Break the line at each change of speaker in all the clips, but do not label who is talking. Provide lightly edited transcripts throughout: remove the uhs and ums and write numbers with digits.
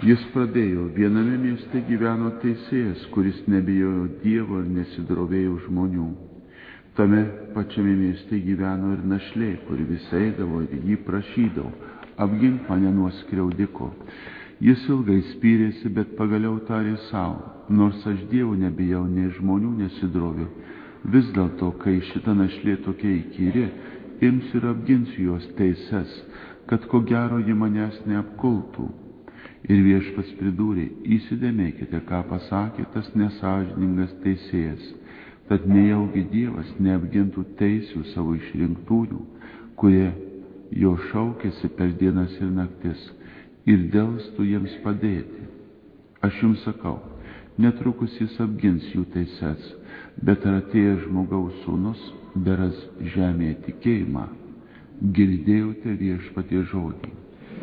Jis pradėjo, viename mieste gyveno teisėjas, kuris nebijojo Dievo ir nesidrovėjo žmonių. Tame pačiame mieste gyveno ir našlė, kuri vis eidavo ir jį prašydavo, apgink mane nuo skriaudiko. Jis ilgai spyrėsi, bet pagaliau tarė savo, nors aš Dievo nebijau, nei žmonių nesidroviu. Vis dėlto, kai šita našlė tokia įkyri, ims ir apgins jos teises, kad ko gero ji manęs neapkultų. Ir viešpats pridūrė, įsidėmėkite, ką pasakė tas nesąžiningas teisėjas, tad nejaugi Dievas neapgintų teisių savo išrinktųjų, kurie jo šaukėsi per dienas ir naktis, ir delstų jiems padėti. Aš jums sakau, netrukus jis apgins jų teises, bet ar atėjęs žmogaus sūnus beras žemėje tikėjimą? Girdėjote viešpaties žodį.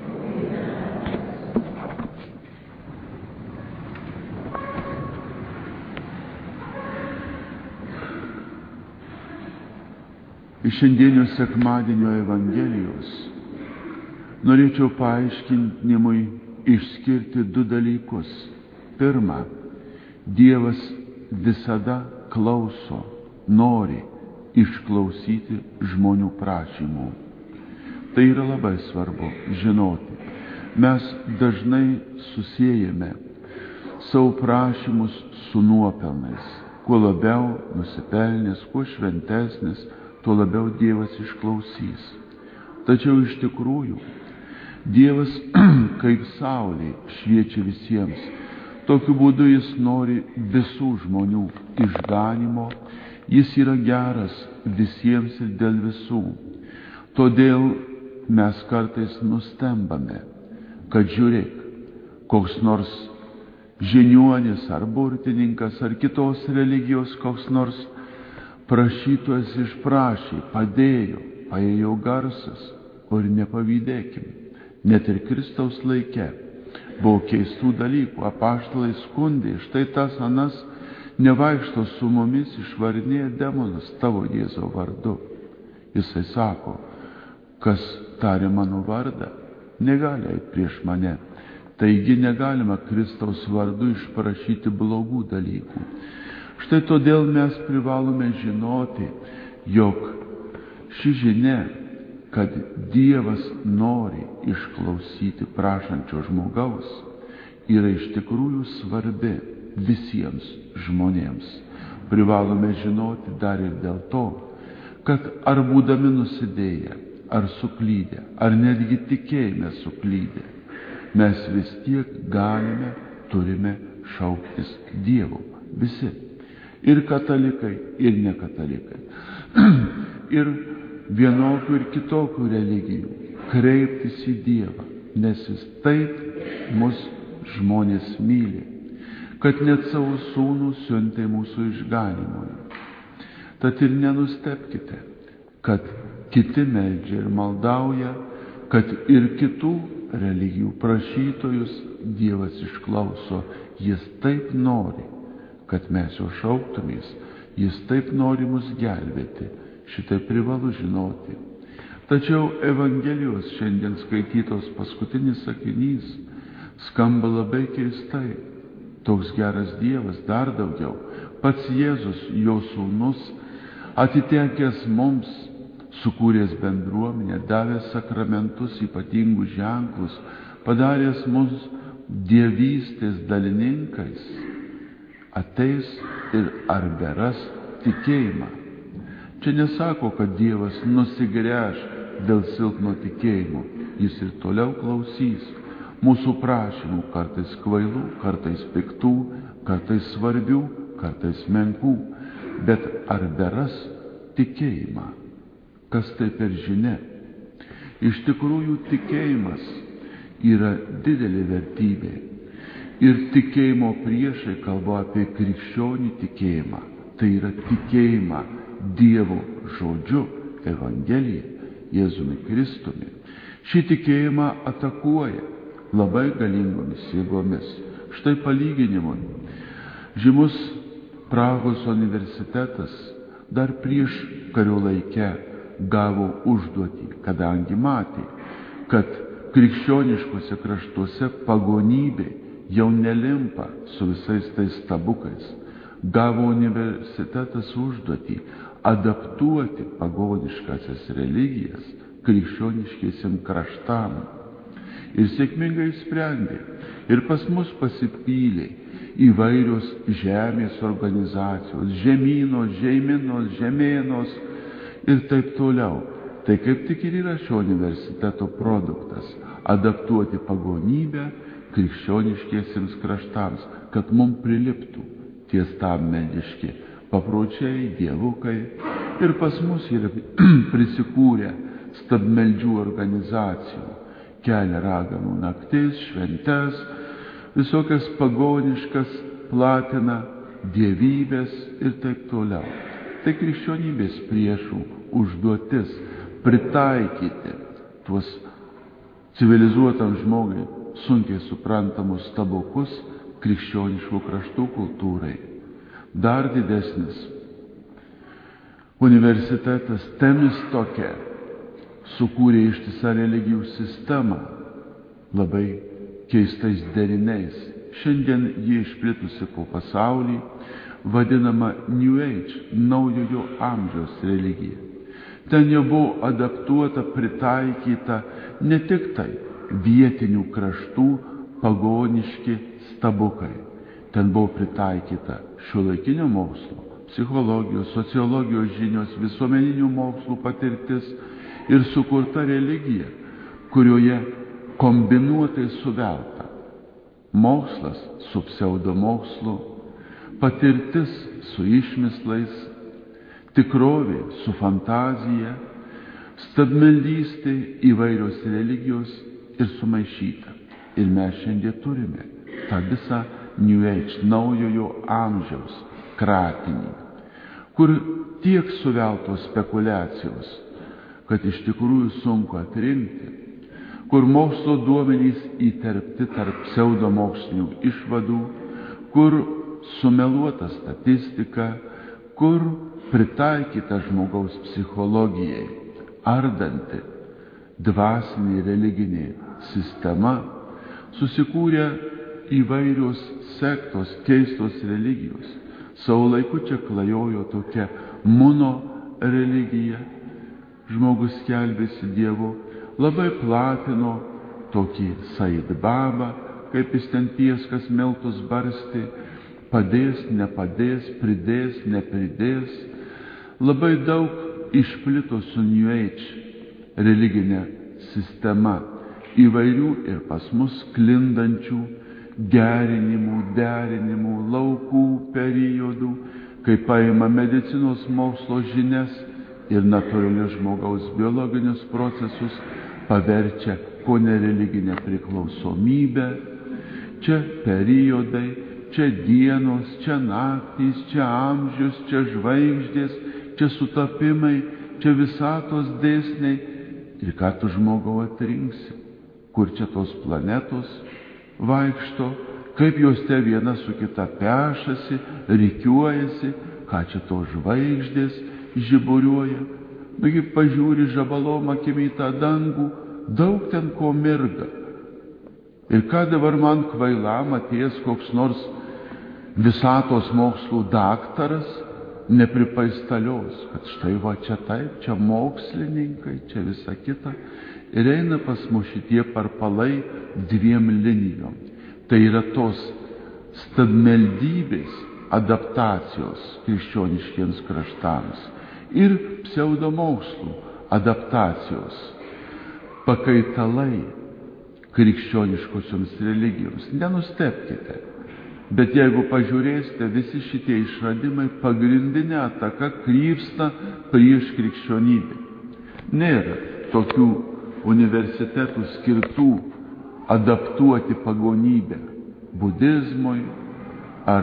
Iš šiandienio sekmadienio Evangelijos norėčiau paaiškinimui išskirti du dalykus. Pirma, Dievas visada klauso, nori išklausyti žmonių prašymų. Tai yra labai svarbu žinoti. Mes dažnai susiejame savo prašymus su nuopelnais. Kuo labiau nusipelnęs, kuo šventesnis, tuo labiau Dievas išklausys. Tačiau iš tikrųjų, Dievas kaip saulė šviečia visiems. Tokiu būdu jis nori visų žmonių išganymo. Jis yra geras visiems ir dėl visų. Todėl mes kartais nustembame, kad žiūrėk, koks nors žiniuonis ar burtininkas ar kitos religijos koks nors prašytojas išprašė, padėjo, paėjo garsas, o ir nepavydėkim. Net ir Kristaus laike buvo keistų dalykų, apaštalai skundė, štai tas anas nevaikšto su mumis, išvarinėja demonus tavo Jėzau vardu. Jisai sako, kas tarė mano vardą, negali eiti prieš mane. Taigi negalima Kristaus vardu išprašyti blogų dalykų. Štai todėl mes privalome žinoti, jog ši žinia, kad Dievas nori išklausyti prašančio žmogaus, yra iš tikrųjų svarbi visiems žmonėms. Privalome žinoti dar ir dėl to, kad ar būdami nusidėję, ar suklydę, ar netgi tikėjime suklydę, mes vis tiek galime, turime šauktis Dievo. Visi. Ir katalikai, ir nekatalikai. Ir vienokių ir kitokių religijų. Kreiptis į Dievą, nes jis taip mus žmonės myli, kad net savo sūnų siuntė mūsų išganymui. Tad ir nenustebkite, kad kiti meldžia ir maldauja, kad ir kitų religijų prašytojus Dievas išklauso. Jis taip nori, kad mes jo šauktumės. Jis taip nori mus gelbėti. Šitai privalu žinoti. Tačiau Evangelijos šiandien skaitytos paskutinis sakinys skamba labai keistai. Toks geras Dievas, dar daugiau. Pats Jėzus, jo sūnus, atitekęs mums, sukūręs bendruomenę, davęs sakramentus, ypatingus ženklus, padaręs mus dievystės dalininkais, ateis ir ar beras tikėjimą. Čia nesako, kad Dievas nusigręš dėl silpno tikėjimo. Jis ir toliau klausys mūsų prašymų, kartais kvailų, kartais piktų, kartais svarbių, kartais menkų. Bet ar beras tikėjimą? Kas tai per žinia? Iš tikrųjų, tikėjimas yra didelė vertybė. Ir tikėjimo priešai kalba apie krikščionių tikėjimą. Tai yra tikėjimą Dievo žodžiu, Evangelija, Jėzumi Kristumi. Šį tikėjimą atakuoja labai galingomis jėgomis. Štai palyginimui. Žymus Prahos universitetas dar prieš kario laike gavo užduotį, kadangi matė, kad krikščioniškose kraštuose pagonybė jau nelimpa su visais tais stabukais. Gavo universitetas užduotį adaptuoti pagoniškasias religijas krikščioniškiesiam kraštam. Ir sėkmingai sprendė. Ir pas mus pasipylė įvairios žemės organizacijos, žemynos, žemėnos ir taip toliau. Tai kaip tik ir yra šio universiteto produktas – adaptuoti pagonybę krikščioniškiesiems kraštams, kad mum priliptų tie stabmeldiški papročiai, dievukai. Ir pas mus yra prisikūrę stabmeldžių organizacijų, kelia raganų naktis, šventes, visokias pagoniškas platina, dievybės ir taip toliau. Tai krikščionybės priešų užduotis pritaikyti tuos civilizuotam žmogui sunkiai suprantamus stabukus krikščioniškų kraštų kultūrai. Dar didesnis universitetas Temistoke sukūrė ištisą religijų sistemą labai keistais deriniais. Šiandien ji išplitusi po pasaulį, vadinama New Age, naujojo amžiaus religija. Ten jau buvo adaptuota, pritaikyta ne tik tai vietinių kraštų pagoniški stabukai. Ten buvo pritaikyta šiuolaikinio mokslo, psichologijos, sociologijos žinios, visuomeninių mokslų patirtis ir sukurta religija, kurioje kombinuotai suvelta mokslas su pseudomokslu, patirtis su išmislais, tikrovė su fantazija, stabmeldystė, įvairios religijos ir sumaišyta. Ir mes šiandien turime tą visą New Age, naujojo amžiaus kratinį, kur tiek suveltos spekulacijos, kad iš tikrųjų sunku atrinkti, kur mokslo duomenys įterpti tarp pseudomokslinių išvadų, kur sumeluota statistika, kur pritaikyta žmogaus psichologijai, ardanti dvasinė religinė sistema, susikūrė įvairios sektos, keistos religijos. Savo laiku čia klajojo tokia mono religija, žmogus skelbėsi Dievu, labai platino tokį Said Baba, kaip jis ten pieskas miltus barstė, padės, nepadės, pridės, nepridės. Labai daug išplito su New Age religinė sistema, įvairių ir pas mus sklindančių gerinimų, derinimų, laukų, periodų, kai paima medicinos mokslo žinias ir natūralius žmogaus biologinius procesus paverčia kone religinę priklausomybę. Čia periodai, čia dienos, čia naktys, čia amžius, čia žvaigždės, čia sutapimai, čia visatos dėsniai. Ir ką tu žmogau atrinksi? Kur čia tos planetos vaikšto, kaip jos te viena su kita pešasi, rikiuojasi, ką čia tos žvaigždės žiburiuoja. Nagi pažiūri žabalom akimi į tą dangų, daug ten ko mirga. Ir ką dabar man kvailam atėjęs koks nors visatos mokslų daktaras nepripaistalios, kad štai va čia taip, čia mokslininkai, čia visa kita. Ir eina pas mus šitie parpalai dviem linijom. Tai yra tos stabmeldybės adaptacijos krikščioniškiems kraštams ir pseudomokslų adaptacijos pakaitalai krikščioniškosioms religijoms. Nenustebkite, bet jeigu pažiūrėsite, visi šitie išradimai pagrindinė ataka krypsta prieš krikščionybę. Nėra tokių universitetų skirtų adaptuoti pagonybę budizmui ar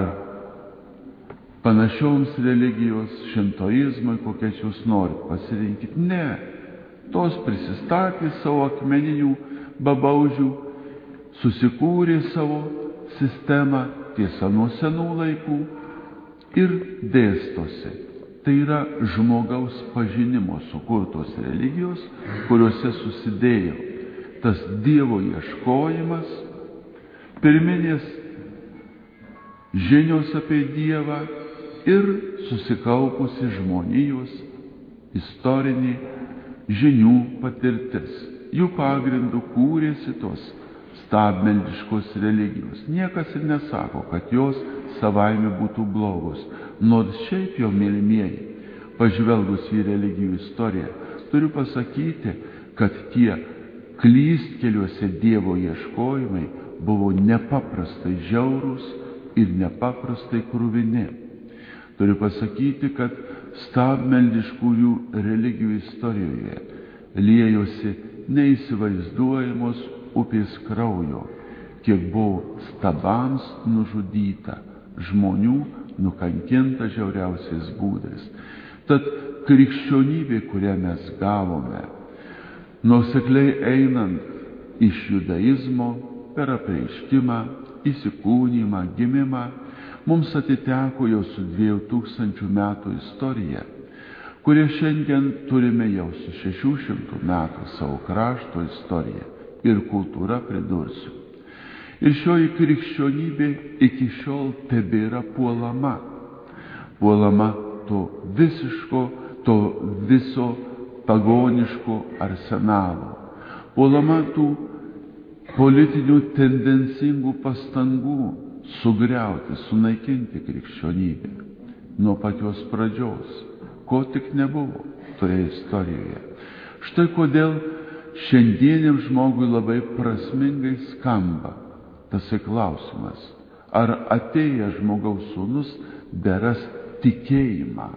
panašioms religijos, šintoizmui, kokias jūs norit pasirinkit. Ne, tos prisistatė savo akmeninių babaužių, susikūrė savo sistemą, tiesa nuo senų laikų, ir dėstosi. Tai yra žmogaus pažinimo sukurtos religijos, kuriuose susidėjo tas Dievo ieškojimas, pirminės žinios apie Dievą ir susikaupusi žmonijos istorinė žinių patirtis. Jų pagrindų kūrėsi tos stabmeldiškos religijos. Niekas ir nesako, kad jos savaime būtų blogos. Nors šiaip jau, mylimieji, pažvelgus į religijų istoriją, turiu pasakyti, kad tie klystkeliuose Dievo ieškojimai buvo nepaprastai žiaurūs ir nepaprastai kruvini. Turiu pasakyti, kad stabmeldiškųjų religijų istorijoje liejosi neįsivaizduojamos upės kraujo, kiek buvo stabams nužudyta, žmonių nukankinta žiauriausiais būdais. Tad krikščionybė, kurią mes gavome, nuosekliai einant iš judaizmo per apreiškimą, įsikūnymą, gimimą, mums atiteko jau su 2000 metų istorija, kurią šiandien turime jau su 600 metų savo krašto istorija ir kultūra, pridursiu. Ir šioji krikščionybė iki šiol tebėra puolama. Puolama to viso pagoniško arsenalo. Puolama tų politinių tendencingų pastangų sugriauti, sunaikinti krikščionybę. Nuo pačios pradžios, ko tik nebuvo toje istorijoje. Štai kodėl šiandieniam žmogui labai prasmingai skamba tasai klausimas, ar atėjęs žmogaus sūnus beras tikėjimą.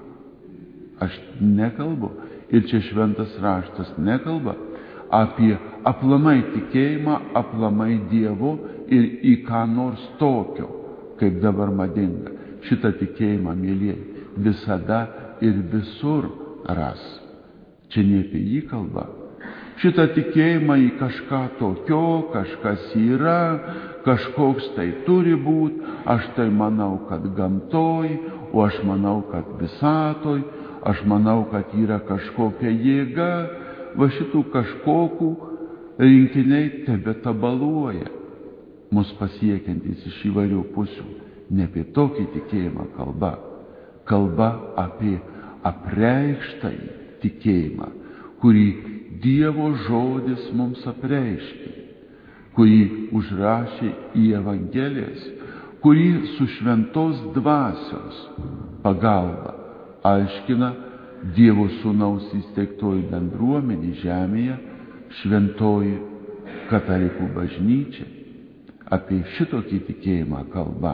Aš nekalbu, ir čia šventas raštas nekalba apie aplamai tikėjimą, aplamai Dievu ir į ką nors tokio, kaip dabar madinga. Šitą tikėjimą, mėlyjeji, visada ir visur ras. Čia ne apie jį kalba. Šitą tikėjimą į kažką tokio, kažkas yra, kažkoks tai turi būti, aš tai manau, kad gamtoj, o aš manau, kad visatoj, aš manau, kad yra kažkokia jėga, va šitų kažkokių rinkiniai tebetabaluoja, mus pasiekiantys iš įvairių pusių. Ne apie tokį tikėjimą kalba, kalba apie apreikštąjį tikėjimą, kurį Dievo žodis mums apreiškė, kurį užrašė į Evangelijas, kurį su šventos dvasios pagalba aiškina Dievo sūnaus įsteigtoji bendruomenė žemėje, šventoji katalikų bažnyčia. Apie šitokį tikėjimą kalba.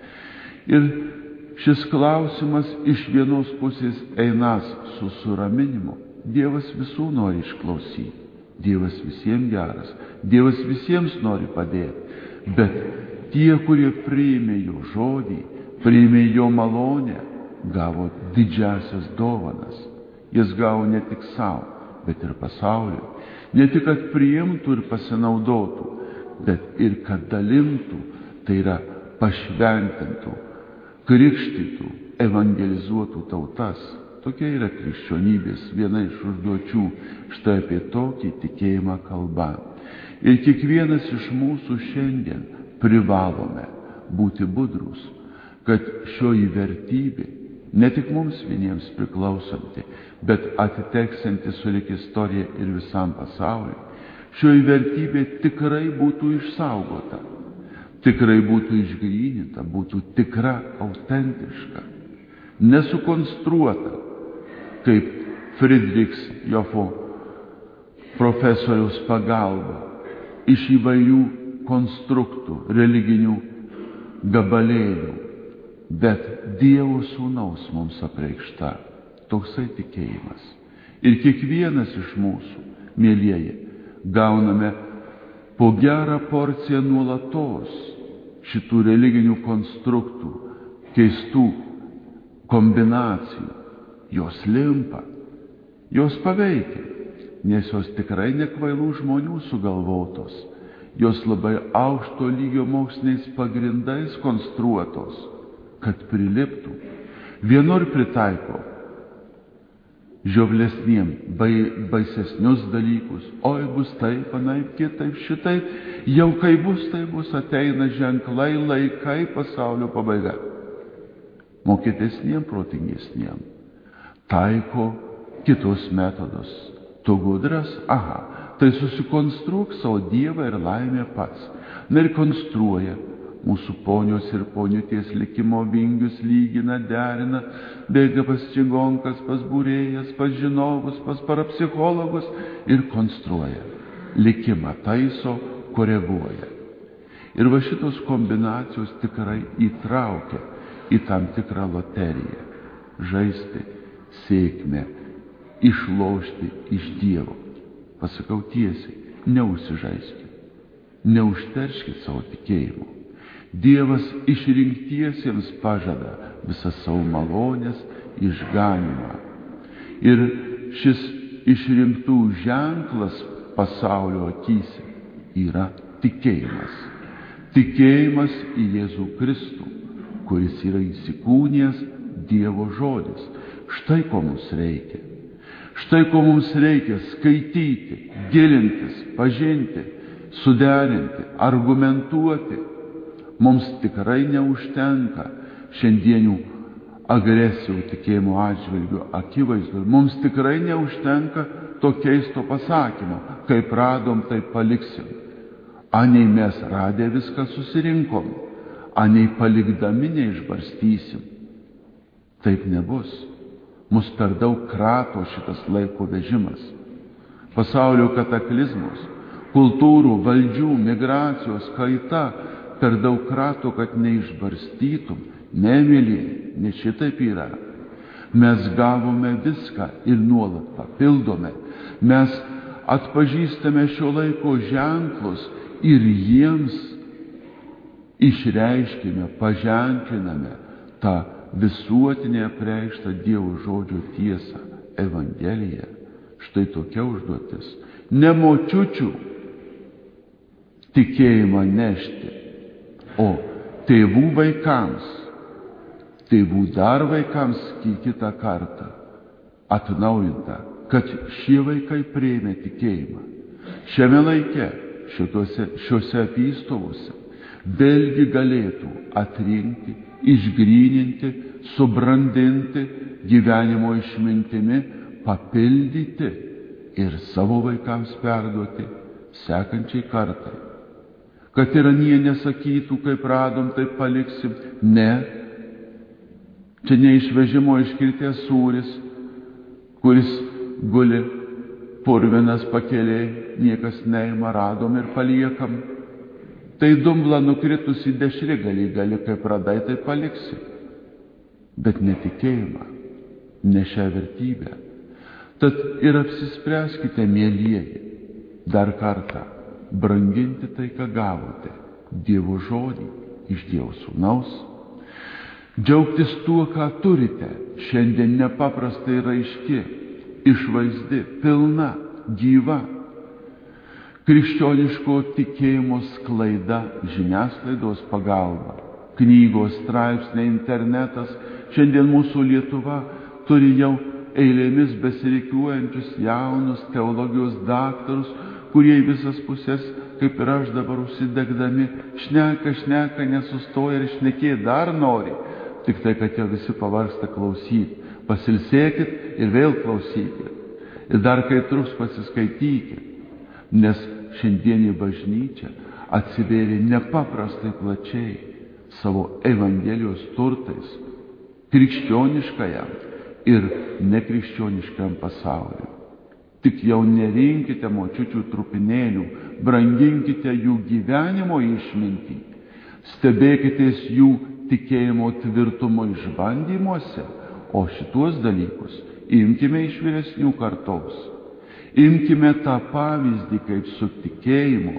Ir šis klausimas iš vienos pusės einas su suraminimu. Dievas visų nori išklausyti. Dievas visiems geras. Dievas visiems nori padėti. Bet tie, kurie priėmė jo žodį, priėmė jo malonę, gavo didžiasias dovanas. Jas gavo ne tik savo, bet ir pasauliui. Ne tik, kad priimtų ir pasinaudotų, bet ir kad dalintų, tai yra pašventintų, krikštytų, evangelizuotų tautas. Tokia yra krikščionybės viena iš užduočių. Štai apie tokį tikėjimą kalba. Ir kiekvienas iš mūsų šiandien privalome būti budrus, kad šioji vertybė, ne tik mums vieniems priklausanti, bet atiteksanti sulig istorija ir visam pasauliu, šioji vertybė tikrai būtų išsaugota, tikrai būtų išgryninta, būtų tikra, autentiška, nesukonstruota, kaip Friedrichs Jofo profesoriaus pagalba, iš įvairių konstruktų, religinių gabalėlių, bet Dievo sūnaus mums apreikšta toksai tikėjimas. Ir kiekvienas iš mūsų, mėlyjeji, gauname po gerą porciją nuolatos šitų religinių konstruktų, keistų kombinacijų. Jos limpa, jos paveikia, nes jos tikrai nekvailų žmonių sugalvotos, jos labai aukšto lygio moksliniais pagrindais konstruotos, kad priliptų. Vienur pritaiko žioplesniem, baisesnius dalykus. Oi, bus taip, anaip, kitaip, šitaip. Jau kai bus, tai bus, ateina ženklai, laikai, pasaulio pabaiga. Mokėtesniem, protingesniem taiko kitus metodus. Tu gudras, aha, tai susikonstruok savo dievą ir laimę pats. Na ir konstruoja. Mūsų ponios ir poniutės likimo vingius lygina, derina, bėga pas čigonkas, pas būrėjas, pas žinovus, pas parapsichologus ir konstruoja. Likimą taiso, koreguoja. Ir va šitos kombinacijos tikrai įtraukia į tam tikrą loteriją. Žaisti sėkmę, išlošti iš Dievo. Pasakau tiesiai, neužsižaiskit, neužterškit savo tikėjimu. Dievas išrinktiesiems pažada visą savo malonės išganymą. Ir šis išrinktų ženklas pasaulio akyse yra tikėjimas. Tikėjimas į Jėzų Kristų, kuris yra įsikūnijęs Dievo žodis. Štai ko mums reikia. Štai ko mums reikia skaityti, gilintis, pažinti, suderinti, argumentuoti. Mums tikrai neužtenka šiandienių agresijų tikėjimo atžvilgių akivaizdu. Mums tikrai neužtenka to keisto pasakymo, kaip radom, taip paliksim. Anei mes radę viską susirinkom, anei palikdami neišbarstysim. Taip nebus. Mus per daug krato šitas laiko vežimas. Pasaulio kataklizmos, kultūrų, valdžių, migracijos kaita per daug krato, kad neišbarstytum. Ne, mylėjai, ne šitaip yra. Mes gavome viską ir nuolat papildome. Mes atpažįstame šio laiko ženklus ir jiems išreiškime, paženkliname tą visuotinę apreikštą Dievo žodžio tiesą, Evangeliją. Štai tokia užduotis. Ne močiučių tikėjimą nešti, o tėvų vaikams, tėvų dar vaikams kitą kartą atnaujinta, kad šie vaikai priėmė tikėjimą. Šiame laike, šiuose apystovose, vėlgi galėtų atrinkti, išgryninti, subrandinti gyvenimo išmintimi, papildyti ir savo vaikams perduoti sekančiai kartai. Kad ir anie nesakytų, kaip radom, taip paliksim. Ne. Čia neišvežimo iškritęs sūris, kuris guli purvinas pakelėj, niekas neima, radom ir paliekam. Tai dumblą nukritus į dešrigalį gali, kaip radai, tai paliksi. Bet netikėjimą, ne šią vertybę. Tad ir apsispręskite, mielieji, dar kartą, branginti tai, ką gavote, Dievo žodį iš Dievo Sūnaus, džiaugtis tuo, ką turite, šiandien nepaprastai raiški, išvaizdi, pilna, gyva, krikščioniško tikėjimo sklaida žiniasklaidos pagalba, knygos, straipsniai, internetas. Šiandien mūsų Lietuva turi jau eilėmis besirikiuojančius jaunus teologijos daktarus, kurie į visas pusės, kaip ir aš dabar užsidegdami, šneka, nesustoja ir šnekėti dar nori. Tik tai, kad jau visi pavargsta klausyti. Pasilsėkit ir vėl klausykit. Ir dar kai truks pasiskaitykit. Nes šiandienį bažnyčia atsivėrė nepaprastai plačiai savo Evangelijos turtais krikščioniškajam ir nekrikščioniškajam pasauliu. Tik jau nerinkite močiučių trupinėlių, branginkite jų gyvenimo išmintį, stebėkitės jų tikėjimo tvirtumo išbandymuose, o šituos dalykus imkime iš vyresnių kartos. Imkime tą pavyzdį, kaip su tikėjimu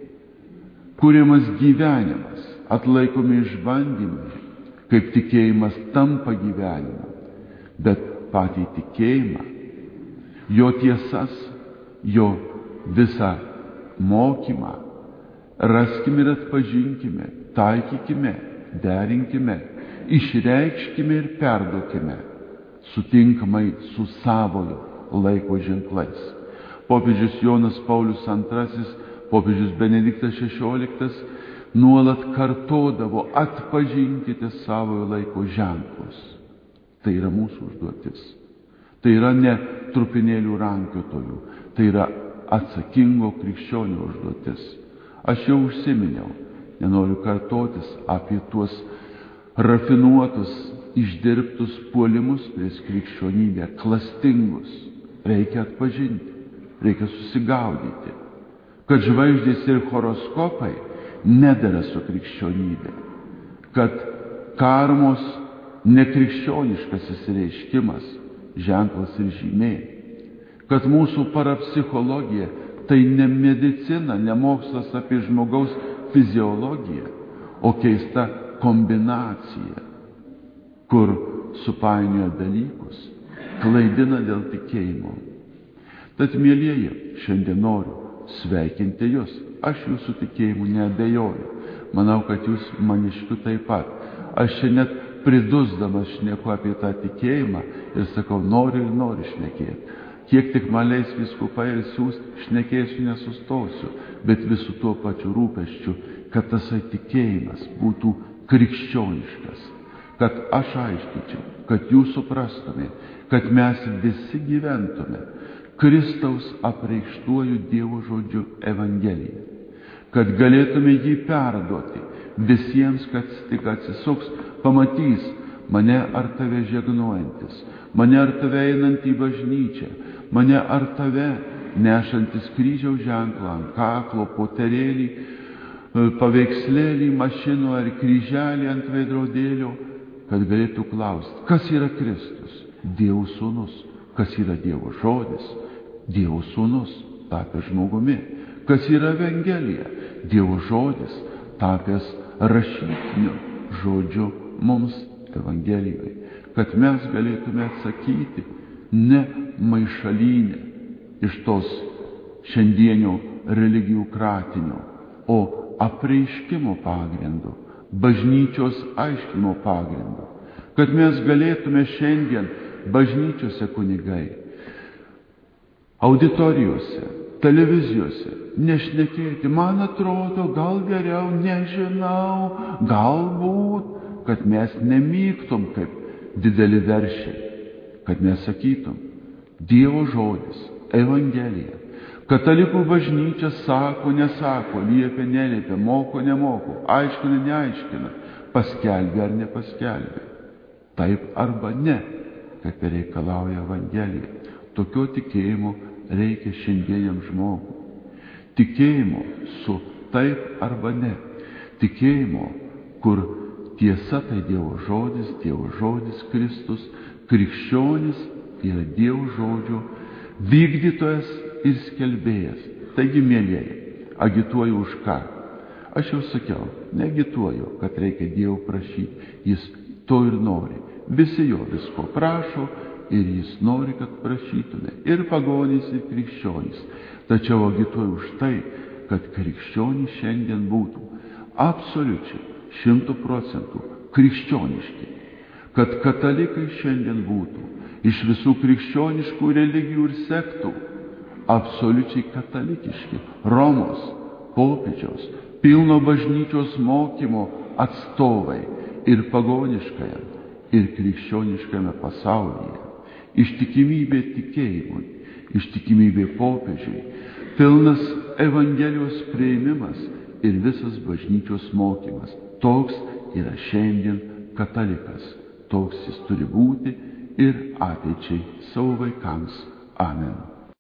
kuriamas gyvenimas, atlaikomi išbandymai, kaip tikėjimas tampa gyvenimu, bet patį tikėjimą, jo tiesas, jo visą mokymą raskime ir atpažinkime, taikykime, derinkime, išreikškime ir perduokime sutinkamai su savojo laiko ženklais. Popiežius Jonas Paulius II, popiežius Benediktas XVI nuolat kartodavo: atpažinkite savojo laiko ženklus. Tai yra mūsų užduotis. Tai yra ne trupinėlių rankiotojų, tai yra atsakingo krikščionio užduotis. Aš jau užsiminiau, nenoriu kartotis, apie tuos rafinuotus, išdirbtus puolimus prieš krikščionybę, klastingus. Reikia atpažinti, reikia susigaudyti, kad žvaigždės ir horoskopai nedera su krikščionybė, kad karmos nekrikščioniškasis reiškimas, ženklas ir žymė, kad mūsų parapsichologija tai ne medicina, ne mokslas apie žmogaus fiziologiją, o keista kombinacija, kur supainioja dalykus, klaidina dėl tikėjimo. Tad, mielieji, šiandien noriu sveikinti jūs. Aš jūsų tikėjimu neabejoju. Manau, kad jūs maniškiu taip pat. Aš čia net pridusdamas šneku apie tą tikėjimą ir sakau, noriu ir noriu šnekėti. Kiek tik man leis vyskupai ir siūst, šnekėsiu, nesustosiu, bet visų tuo pačiu rūpesčiu, kad tasai tikėjimas būtų krikščioniškas, kad aš aiškyčiau, kad jūs suprastume, kad mes visi gyventume Kristaus apreikštuoju Dievo žodžiu Evangeliją, kad galėtume jį perduoti visiems, kad tik atsisuks, pamatys mane ar tave žegnojantis, mane ar tave einant į bažnyčią, mane ar tave nešantis kryžiaus ženklą ant kaklo, poterėlį, paveikslėlį, mašino ar kryželį ant veidrodėlio, kad galėtų klausti, kas yra Kristus, Dievo sūnus, kas yra Dievo žodis, Dievo sūnus tapęs žmogumi, kas yra Evangelija, Dievo žodis tapęs rašytiniu žodžiu mums Evangelijoje, kad mes galėtume atsakyti ne maišalynę iš tos šiandienio religijų kratinio, o apreiškimo pagrindu, bažnyčios aiškimo pagrindu, kad mes galėtume šiandien bažnyčiose kunigai, auditorijose, televizijose nešnekėti, man atrodo, gal geriau, nežinau, galbūt, kad mes nemyktum kaip dideli veršiai, kad mes sakytum, Dievo žodis, Evangelija. Katalikų bažnyčia sako, nesako, liepia, neliepia, moko, nemoko, aiškina, neaiškina, paskelbia ar nepaskelbia. Taip arba ne, kaip reikalauja Evangelija. Tokio tikėjimo reikia šiandieniam žmogui. Tikėjimo su taip arba ne. Tikėjimo, kur tiesa tai Dievo žodis Kristus, krikščionis yra Dievo žodžio vykdytojas ir skelbėjas. Taigi, mielieji, agituoju už ką? Aš jau sakiau, neagituoju, kad reikia Dievo prašyti. Jis to ir nori. Visi jo visko prašo ir jis nori, kad prašytume. Ir pagonys, ir krikščionys. Tačiau agituoju už tai, kad krikščionys šiandien būtų absoliučiai 100% krikščioniški. Kad katalikai šiandien būtų iš visų krikščioniškų religijų ir sektų absoliučiai katalikiški, Romos, popiežiaus, pilno bažnyčios mokymo atstovai ir pagoniškajam, ir krikščioniškame pasaulyje. Ištikimybė tikėjimui, ištikimybė popiežiui, pilnas Evangelijos priėmimas ir visas bažnyčios mokymas. Toks yra šiandien katalikas. Toks jis turi būti ir ateičiai savo vaikams. Amen.